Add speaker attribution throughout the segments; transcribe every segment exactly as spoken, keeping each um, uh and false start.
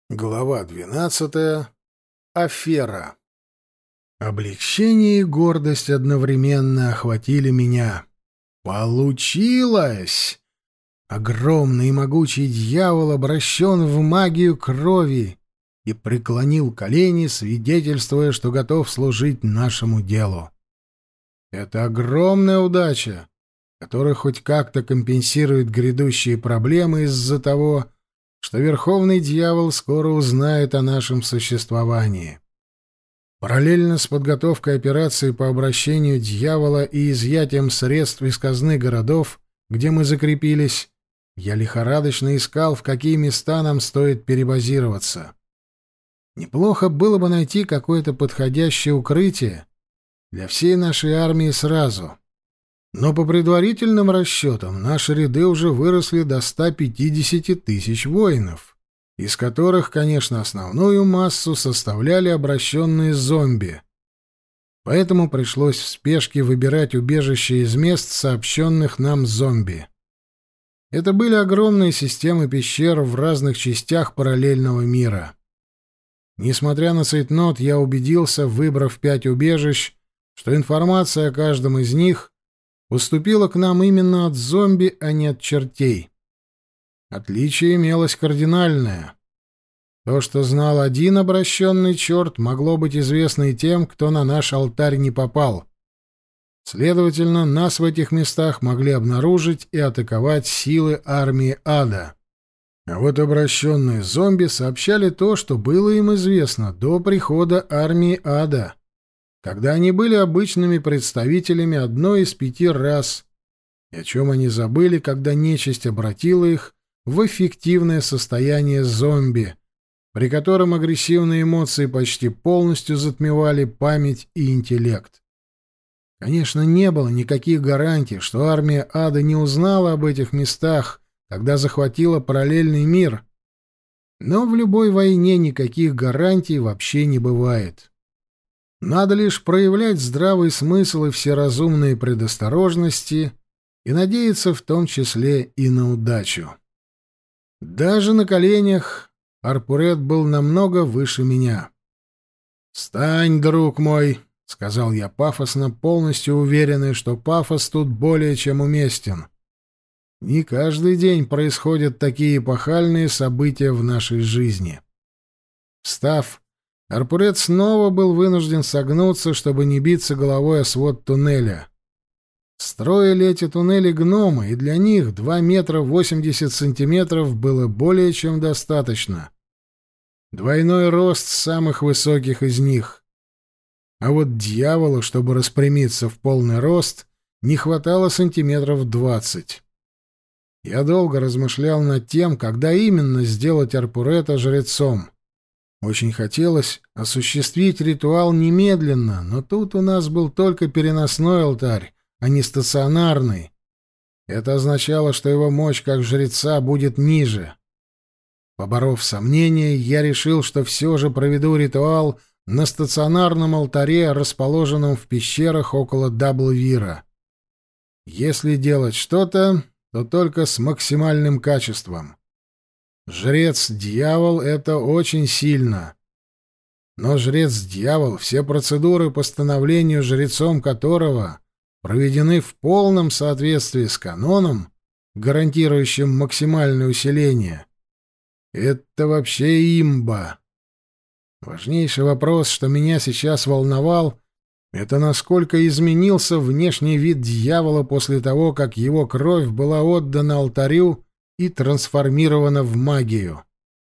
Speaker 1: Глава двенадцатая. Афера. Облегчение и гордость одновременно охватили меня. Получилось! Огромный и могучий дьявол обращен в магию крови и преклонил колени, свидетельствуя, что готов служить нашему делу. Это огромная удача, которая хоть как-то компенсирует грядущие проблемы из-за того, что Верховный Дьявол скоро узнает о нашем существовании. Параллельно с подготовкой операции по обращению дьявола и изъятием средств из казны городов, где мы закрепились, я лихорадочно искал, в какие места нам стоит перебазироваться. Неплохо было бы найти какое-то подходящее укрытие для всей нашей армии сразу. Но по предварительным расчетам наши ряды уже выросли до ста пятидесяти тысяч воинов, из которых, конечно, основную массу составляли обращенные зомби. Поэтому пришлось в спешке выбирать убежище из мест, сообщенных нам зомби. Это были огромные системы пещер в разных частях параллельного мира. Несмотря на цейтнот, я убедился, выбрав пять убежищ, что информация о каждом из них поступила к нам именно от зомби, а не от чертей. Отличие имелось кардинальное. То, что знал один обращенный черт, могло быть известно и тем, кто на наш алтарь не попал. Следовательно, нас в этих местах могли обнаружить и атаковать силы армии ада. А вот обращенные зомби сообщали то, что было им известно до прихода армии ада, когда они были обычными представителями одной из пяти рас, и о чем они забыли, когда нечисть обратила их в эффективное состояние зомби, при котором агрессивные эмоции почти полностью затмевали память и интеллект. Конечно, не было никаких гарантий, что армия ада не узнала об этих местах, когда захватила параллельный мир, но в любой войне никаких гарантий вообще не бывает. Надо лишь проявлять здравый смысл и все разумные предосторожности и надеяться в том числе и на удачу. Даже на коленях Арпурет был намного выше меня. «Встань, друг мой», — сказал я пафосно, полностью уверенный, что пафос тут более чем уместен. Не каждый день происходят такие эпохальные события в нашей жизни. Встав, Арпурет снова был вынужден согнуться, чтобы не биться головой о свод туннеля. Строили эти туннели гномы, и для них два метра восемьдесят сантиметров было более чем достаточно. Двойной рост самых высоких из них. А вот дьяволу, чтобы распрямиться в полный рост, не хватало сантиметров двадцать. Я долго размышлял над тем, когда именно сделать Арпурета жрецом. Очень хотелось осуществить ритуал немедленно, но тут у нас был только переносной алтарь, а не стационарный. Это означало, что его мощь как жреца будет ниже. Поборов сомнения, я решил, что все же проведу ритуал на стационарном алтаре, расположенном в пещерах около Даблвира. Если делать что-то, то только с максимальным качеством. Жрец-дьявол — это очень сильно. Но жрец-дьявол, все процедуры по становлению жрецом которого проведены в полном соответствии с каноном, гарантирующим максимальное усиление, это вообще имба. Важнейший вопрос, что меня сейчас волновал, это насколько изменился внешний вид дьявола после того, как его кровь была отдана алтарю и трансформирована в магию.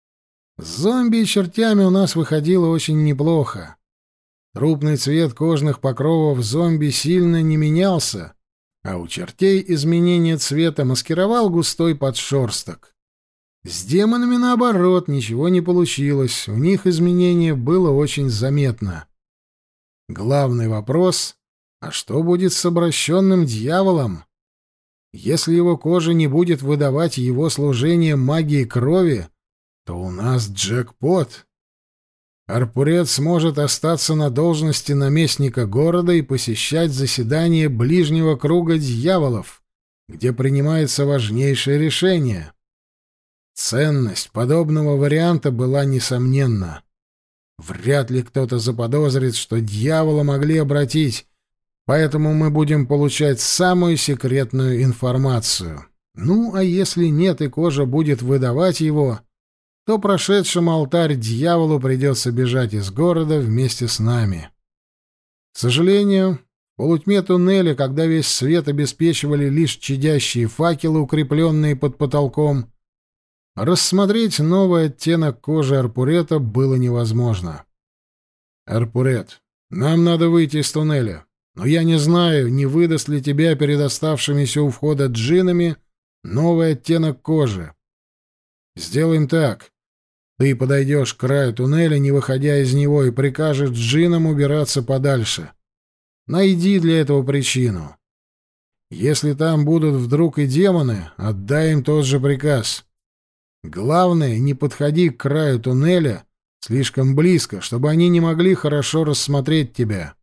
Speaker 1: С зомби и чертями у нас выходило очень неплохо. Трупный цвет кожных покровов зомби сильно не менялся, а у чертей изменение цвета маскировал густой подшерсток. С демонами, наоборот, ничего не получилось, у них изменение было очень заметно. Главный вопрос — а что будет с обращенным дьяволом? Если его кожа не будет выдавать его служение магии крови, то у нас джекпот. Арпурет сможет остаться на должности наместника города и посещать заседания ближнего круга дьяволов, где принимается важнейшее решение. Ценность подобного варианта была несомненна. Вряд ли кто-то заподозрит, что дьявола могли обратить, поэтому мы будем получать самую секретную информацию. Ну, а если нет и кожа будет выдавать его, то прошедшему алтарь дьяволу придется бежать из города вместе с нами. К сожалению, в полутьме туннеля, когда весь свет обеспечивали лишь чадящие факелы, укрепленные под потолком, рассмотреть новый оттенок кожи Арпурета было невозможно. «Арпурет, нам надо выйти из туннеля, но я не знаю, не выдаст ли тебя перед оставшимися у входа джиннами новый оттенок кожи. Сделаем так. Ты подойдешь к краю туннеля, не выходя из него, и прикажешь джиннам убираться подальше. Найди для этого причину. Если там будут вдруг и демоны, отдай им тот же приказ. Главное, не подходи к краю туннеля слишком близко, чтобы они не могли хорошо рассмотреть тебя».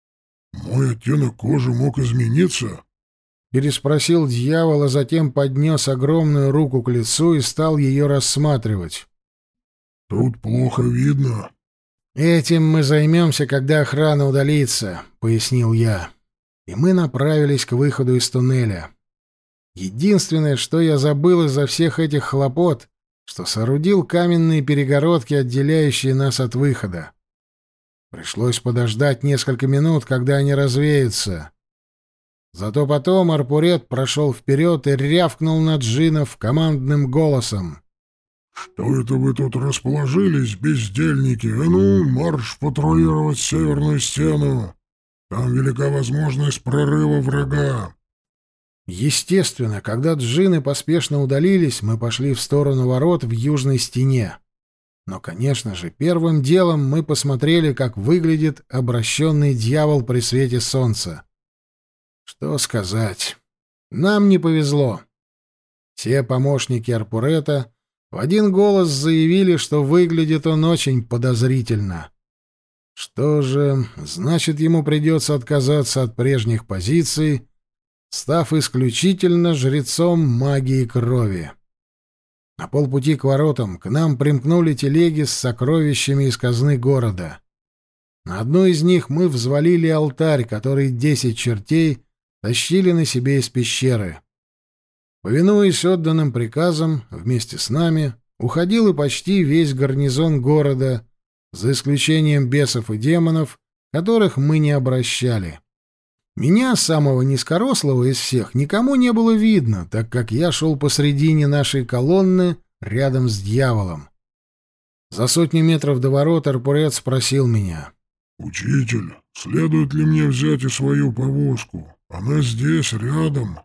Speaker 2: «Мой оттенок кожи мог измениться?»
Speaker 1: — переспросил дьявол, а затем поднес огромную руку к лицу и стал ее рассматривать.
Speaker 2: «Тут плохо видно».
Speaker 1: «Этим мы займемся, когда охрана удалится», — пояснил я. И мы направились к выходу из туннеля. Единственное, что я забыл из-за всех этих хлопот, что соорудил каменные перегородки, отделяющие нас от выхода. Пришлось подождать несколько минут, когда они развеются. Зато потом Арпурет прошел вперед и рявкнул на джиннов командным голосом.
Speaker 2: «Что это вы тут расположились, бездельники? А ну, марш патрулировать северную стену! Там велика возможность прорыва врага!»
Speaker 1: Естественно, когда джинны поспешно удалились, мы пошли в сторону ворот в южной стене. Но, конечно же, первым делом мы посмотрели, как выглядит обращенный дьявол при свете солнца. Что сказать? Нам не повезло. Все помощники Арпурета в один голос заявили, что выглядит он очень подозрительно. Что же, значит, ему придется отказаться от прежних позиций, став исключительно жрецом магии крови. На полпути к воротам к нам примкнули телеги с сокровищами из казны города. На одну из них мы взвалили алтарь, который десять чертей тащили на себе из пещеры. Повинуясь отданным приказам, вместе с нами уходил и почти весь гарнизон города, за исключением бесов и демонов, которых мы не обращали. Меня, самого низкорослого из всех, никому не было видно, так как я шел посредине нашей колонны рядом с дьяволом. За сотни метров до ворот Арпурет спросил меня.
Speaker 2: «Учитель, следует ли мне взять и свою повозку? Она здесь, рядом».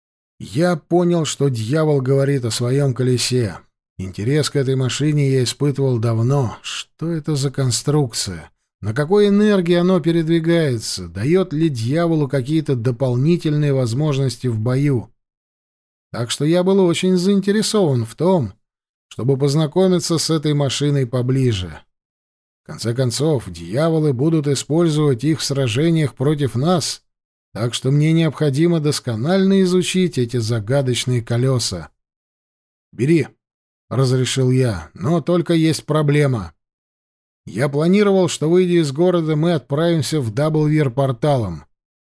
Speaker 1: Я понял, что дьявол говорит о своем колесе. Интерес к этой машине я испытывал давно. Что это за конструкция? На какой энергии оно передвигается? Дает ли дьяволу какие-то дополнительные возможности в бою? Так что я был очень заинтересован в том, чтобы познакомиться с этой машиной поближе. В конце концов, дьяволы будут использовать их в сражениях против нас, так что мне необходимо досконально изучить эти загадочные колеса. «Бери», — разрешил я, — «но только есть проблема». Я планировал, что, выйдя из города, мы отправимся в Даблвир порталом.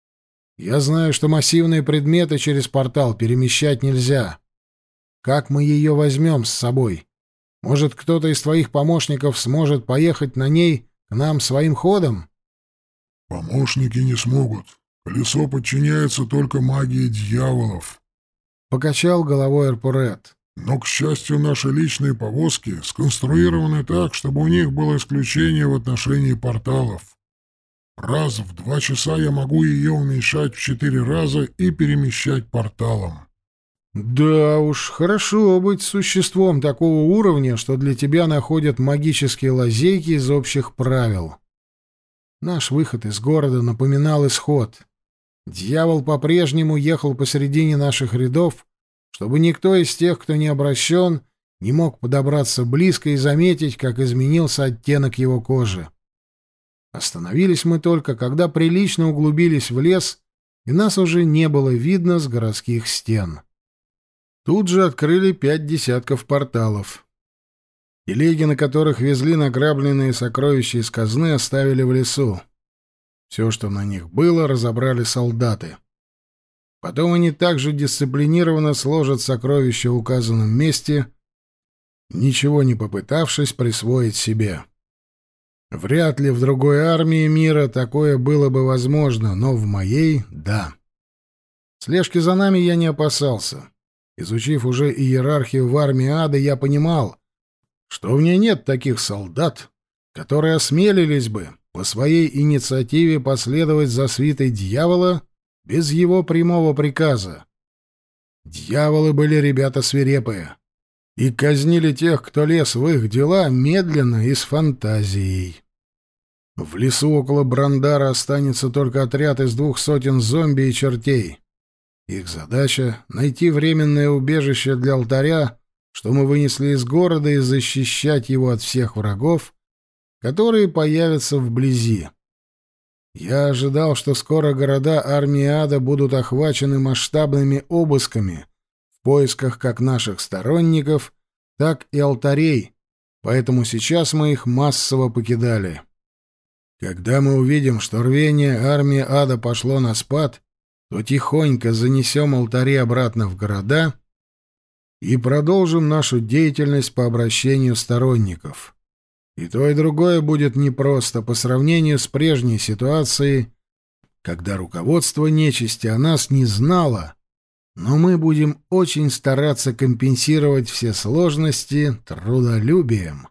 Speaker 1: Я знаю, что массивные предметы через портал перемещать нельзя. Как мы ее возьмем с собой? Может, кто-то из твоих помощников сможет поехать на ней к нам своим ходом?
Speaker 2: «Помощники не смогут. Колесо подчиняется только магии дьяволов»,
Speaker 1: — покачал головой Арпурет.
Speaker 2: «Но, к счастью, наши личные повозки сконструированы так, чтобы у них было исключение в отношении порталов. Раз в два часа я могу ее уменьшать в четыре раза и перемещать порталом».
Speaker 1: «Да уж, хорошо быть существом такого уровня, что для тебя находят магические лазейки из общих правил». Наш выход из города напоминал исход. Дьявол по-прежнему ехал посередине наших рядов, чтобы никто из тех, кто не обращен, не мог подобраться близко и заметить, как изменился оттенок его кожи. Остановились мы только, когда прилично углубились в лес, и нас уже не было видно с городских стен. Тут же открыли пять десятков порталов. Телеги, на которых везли награбленные сокровища из казны, оставили в лесу. Все, что на них было, разобрали солдаты. Потом они также дисциплинированно сложат сокровища в указанном месте, ничего не попытавшись присвоить себе. Вряд ли в другой армии мира такое было бы возможно, но в моей — да. Слежки за нами я не опасался. Изучив уже иерархию в армии ада, я понимал, что в ней нет таких солдат, которые осмелились бы по своей инициативе последовать за свитой дьявола без его прямого приказа. Дьяволы были ребята свирепые и казнили тех, кто лез в их дела, медленно и с фантазией. В лесу около Брандара останется только отряд из двух сотен зомби и чертей. Их задача — найти временное убежище для алтаря, что мы вынесли из города, и защищать его от всех врагов, которые появятся вблизи. Я ожидал, что скоро города армии ада будут охвачены масштабными обысками в поисках как наших сторонников, так и алтарей, поэтому сейчас мы их массово покидали. Когда мы увидим, что рвение армии ада пошло на спад, то тихонько занесем алтари обратно в города и продолжим нашу деятельность по обращению сторонников. И то, и другое будет непросто по сравнению с прежней ситуацией, когда руководство нечисти о нас не знало, но мы будем очень стараться компенсировать все сложности трудолюбием.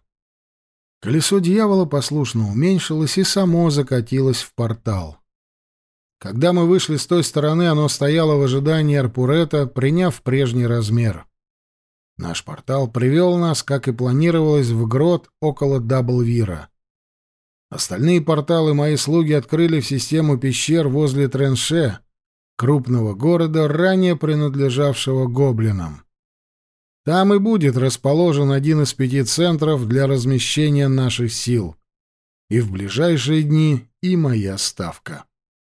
Speaker 1: Колесо дьявола послушно уменьшилось и само закатилось в портал. Когда мы вышли с той стороны, оно стояло в ожидании Арпурета, приняв прежний размер. Наш портал привел нас, как и планировалось, в грот около Даблвира. Остальные порталы мои слуги открыли в систему пещер возле Тренше, крупного города, ранее принадлежавшего гоблинам. Там и будет расположен один из пяти центров для размещения наших сил. И в ближайшие дни и моя ставка.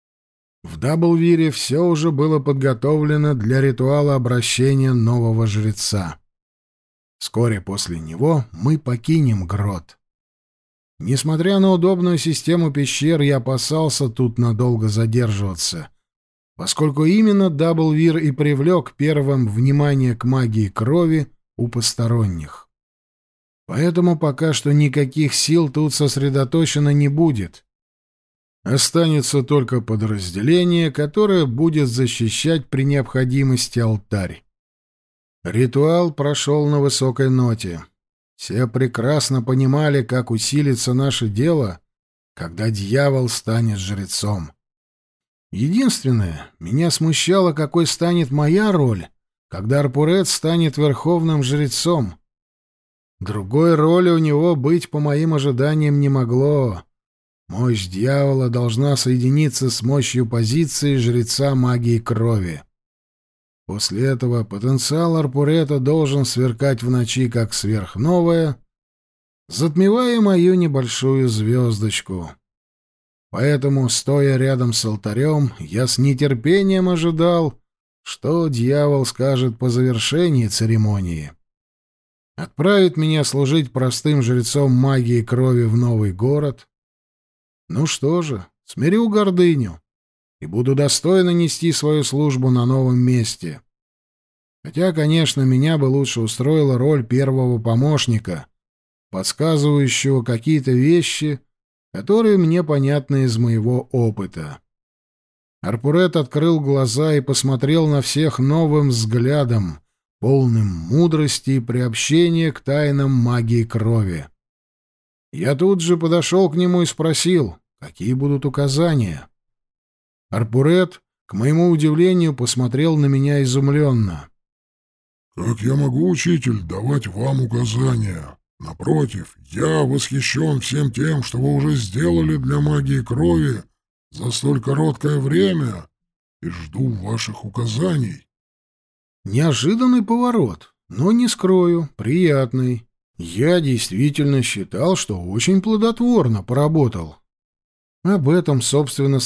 Speaker 1: В Даблвире все уже было подготовлено для ритуала обращения нового жреца. Вскоре после него мы покинем грот. Несмотря на удобную систему пещер, я опасался тут надолго задерживаться, поскольку именно Даблвир и привлек первым внимание к магии крови у посторонних. Поэтому пока что никаких сил тут сосредоточено не будет. Останется только подразделение, которое будет защищать при необходимости алтарь. Ритуал прошел на высокой ноте. Все прекрасно понимали, как усилится наше дело, когда дьявол станет жрецом. Единственное, меня смущало, какой станет моя роль, когда Арпурет станет верховным жрецом. Другой роли у него быть, по моим ожиданиям, не могло. Мощь дьявола должна соединиться с мощью позиции жреца магии крови. После этого потенциал Арпурета должен сверкать в ночи, как сверхновая, затмевая мою небольшую звездочку. Поэтому, стоя рядом с алтарем, я с нетерпением ожидал, что дьявол скажет по завершении церемонии. Отправит меня служить простым жрецом магии крови в новый город? Ну что же, смирю гордыню и буду достойно нести свою службу на новом месте. Хотя, конечно, меня бы лучше устроила роль первого помощника, подсказывающего какие-то вещи, которые мне понятны из моего опыта. Арпурет открыл глаза и посмотрел на всех новым взглядом, полным мудрости и приобщения к тайнам магии крови. Я тут же подошел к нему и спросил, какие будут указания. Арпурет, к моему удивлению, посмотрел на меня изумленно.
Speaker 2: «Как я могу, учитель, давать вам указания? Напротив, я восхищен всем тем, что вы уже сделали для магии крови за столь короткое время, и жду ваших указаний».
Speaker 1: Неожиданный поворот, но, не скрою, приятный. Я действительно считал, что очень плодотворно поработал. Об этом, собственно,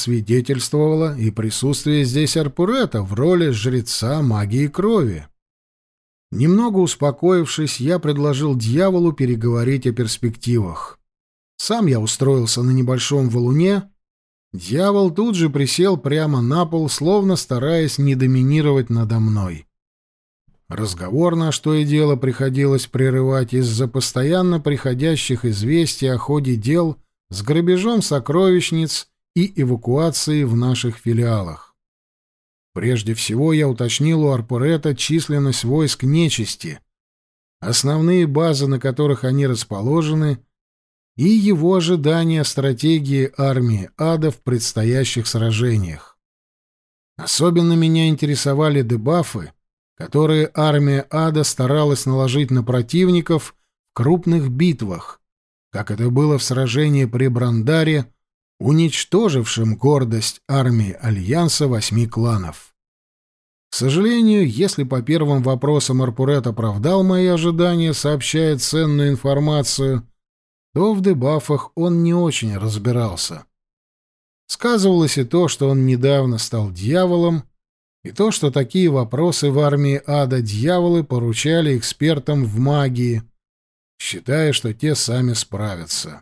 Speaker 1: свидетельствовало и присутствие здесь Арпурета в роли жреца магии крови. Немного успокоившись, я предложил дьяволу переговорить о перспективах. Сам я устроился на небольшом валуне. Дьявол тут же присел прямо на пол, словно стараясь не доминировать надо мной. Разговор, на что и дело приходилось прерывать из-за постоянно приходящих известий о ходе дел с грабежом сокровищниц и эвакуацией в наших филиалах. Прежде всего я уточнил у Арпурета численность войск нечисти, основные базы, на которых они расположены, и его ожидания стратегии армии ада в предстоящих сражениях. Особенно меня интересовали дебафы, которые армия ада старалась наложить на противников в крупных битвах, как это было в сражении при Брандаре, уничтожившем гордость армии Альянса восьми кланов. К сожалению, если по первым вопросам Арпурет оправдал мои ожидания, сообщая ценную информацию, то в дебафах он не очень разбирался. Сказывалось и то, что он недавно стал дьяволом, и то, что такие вопросы в армии ада дьяволы поручали экспертам в магии, считая, что те сами справятся.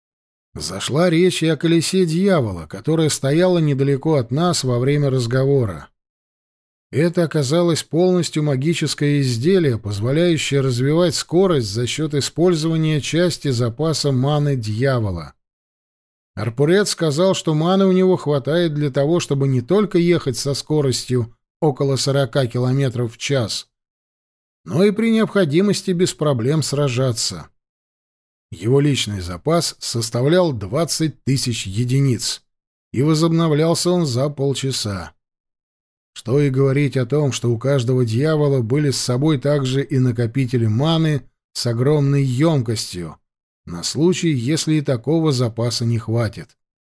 Speaker 1: Зашла речь и о колесе дьявола, которое стояло недалеко от нас во время разговора. Это оказалось полностью магическое изделие, позволяющее развивать скорость за счет использования части запаса маны дьявола. Арпурет сказал, что маны у него хватает для того, чтобы не только ехать со скоростью около сорока километров в час, но и при необходимости без проблем сражаться. Его личный запас составлял двадцать тысяч единиц, и возобновлялся он за полчаса. Что и говорить о том, что у каждого дьявола были с собой также и накопители маны с огромной емкостью, на случай, если и такого запаса не хватит.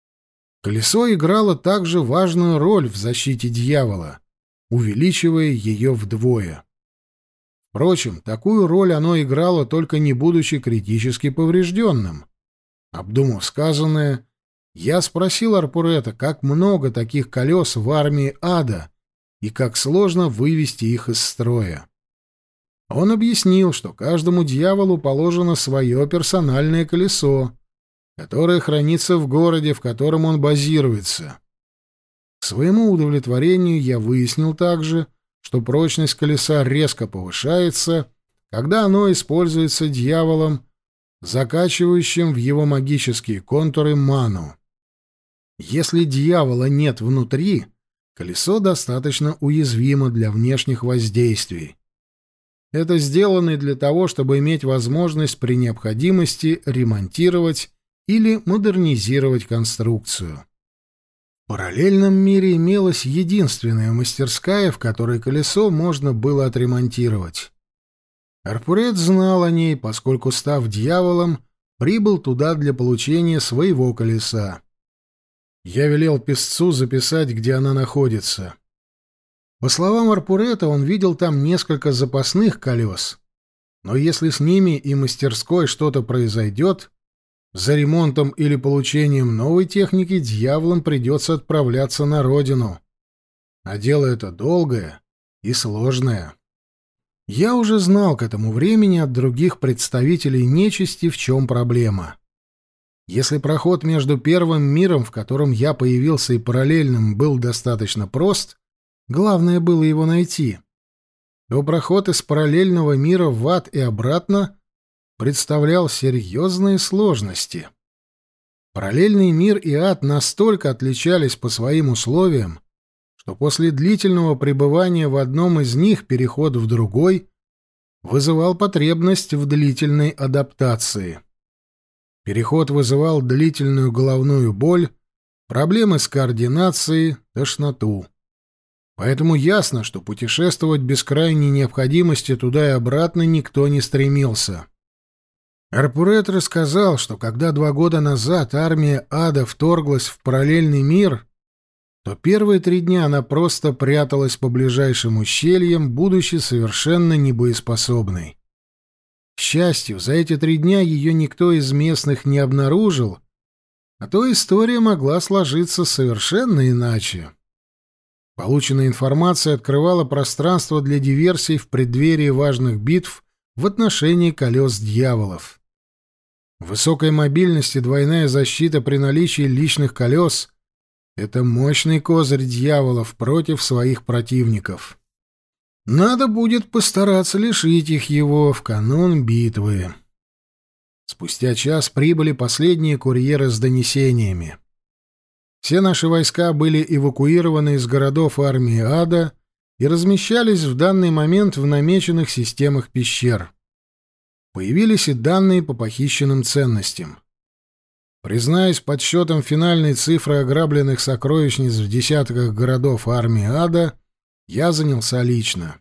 Speaker 1: Колесо играло также важную роль в защите дьявола, увеличивая ее вдвое. Впрочем, такую роль оно играло, только не будучи критически поврежденным. Обдумав сказанное, я спросил Арпурета, как много таких колес в армии ада и как сложно вывести их из строя. Он объяснил, что каждому дьяволу положено свое персональное колесо, которое хранится в городе, в котором он базируется. К своему удовлетворению я выяснил также, что прочность колеса резко повышается, когда оно используется дьяволом, закачивающим в его магические контуры ману. Если дьявола нет внутри, колесо достаточно уязвимо для внешних воздействий. Это сделано и для того, чтобы иметь возможность при необходимости ремонтировать или модернизировать конструкцию. В параллельном мире имелась единственная мастерская, в которой колесо можно было отремонтировать. Арпурет знал о ней, поскольку, став дьяволом, прибыл туда для получения своего колеса. Я велел писцу записать, где она находится. По словам Арпурета, он видел там несколько запасных колес, но если с ними и мастерской что-то произойдет, за ремонтом или получением новой техники дьяволам придется отправляться на родину. А дело это долгое и сложное. Я уже знал к этому времени от других представителей нечисти, в чем проблема. Если проход между первым миром, в котором я появился, и параллельным был достаточно прост, главное было его найти, то проход из параллельного мира в ад и обратно представлял серьезные сложности. Параллельный мир и ад настолько отличались по своим условиям, что после длительного пребывания в одном из них переход в другой вызывал потребность в длительной адаптации. Переход вызывал длительную головную боль, проблемы с координацией, тошноту. Поэтому ясно, что путешествовать без крайней необходимости туда и обратно никто не стремился. Арпурет рассказал, что когда два года назад армия ада вторглась в параллельный мир, то первые три дня она просто пряталась по ближайшим ущельям, будучи совершенно небоеспособной. К счастью, за эти три дня ее никто из местных не обнаружил, а то история могла сложиться совершенно иначе. Полученная информация открывала пространство для диверсий в преддверии важных битв в отношении колес дьяволов. Высокая мобильность и двойная защита при наличии личных колес — это мощный козырь дьяволов против своих противников. Надо будет постараться лишить их его в канун битвы. Спустя час прибыли последние курьеры с донесениями. Все наши войска были эвакуированы из городов армии ада и размещались в данный момент в намеченных системах пещер. Появились и данные по похищенным ценностям. Признаюсь, подсчетом финальной цифры ограбленных сокровищниц в десятках городов армии ада я занялся лично.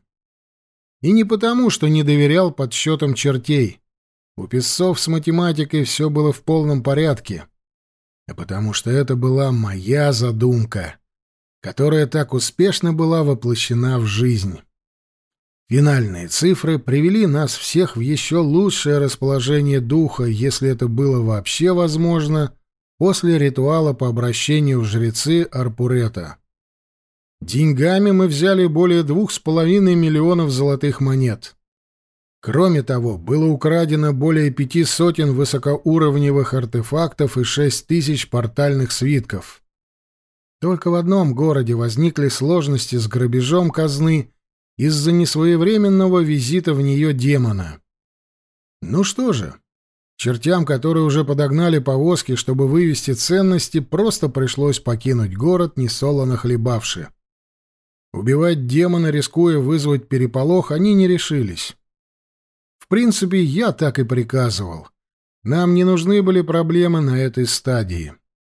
Speaker 1: И не потому, что не доверял подсчетам чертей. У писцов с математикой все было в полном порядке. А потому что это была моя задумка, которая так успешно была воплощена в жизнь. Финальные цифры привели нас всех в еще лучшее расположение духа, если это было вообще возможно, после ритуала по обращению в жрецы Арпурета. Деньгами мы взяли более двух с половиной миллионов золотых монет. Кроме того, было украдено более пяти сотен высокоуровневых артефактов и шесть тысяч портальных свитков. Только в одном городе возникли сложности с грабежом казны из-за несвоевременного визита в нее демона. Ну что же, чертям, которые уже подогнали повозки, чтобы вывести ценности, просто пришлось покинуть город, несолоно хлебавши. Убивать демона, рискуя вызвать переполох, они не решились. В принципе, я так и приказывал. Нам не нужны были проблемы на этой стадии.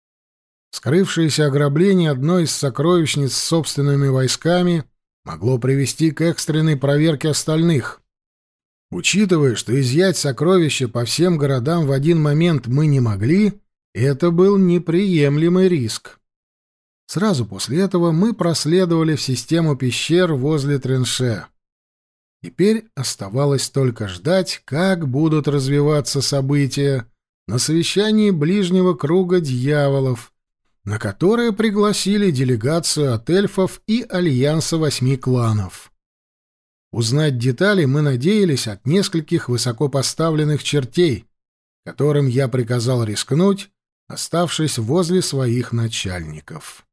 Speaker 1: Скрывшееся ограбление одной из сокровищниц с собственными войсками могло привести к экстренной проверке остальных. Учитывая, что изъять сокровища по всем городам в один момент мы не могли, это был неприемлемый риск. Сразу после этого мы проследовали в систему пещер возле Тренше. Теперь оставалось только ждать, как будут развиваться события на совещании ближнего круга дьяволов, на которое пригласили делегацию от эльфов и Альянса Восьми Кланов. Узнать детали мы надеялись от нескольких высокопоставленных чертей, которым я приказал рискнуть, оставшись возле своих начальников.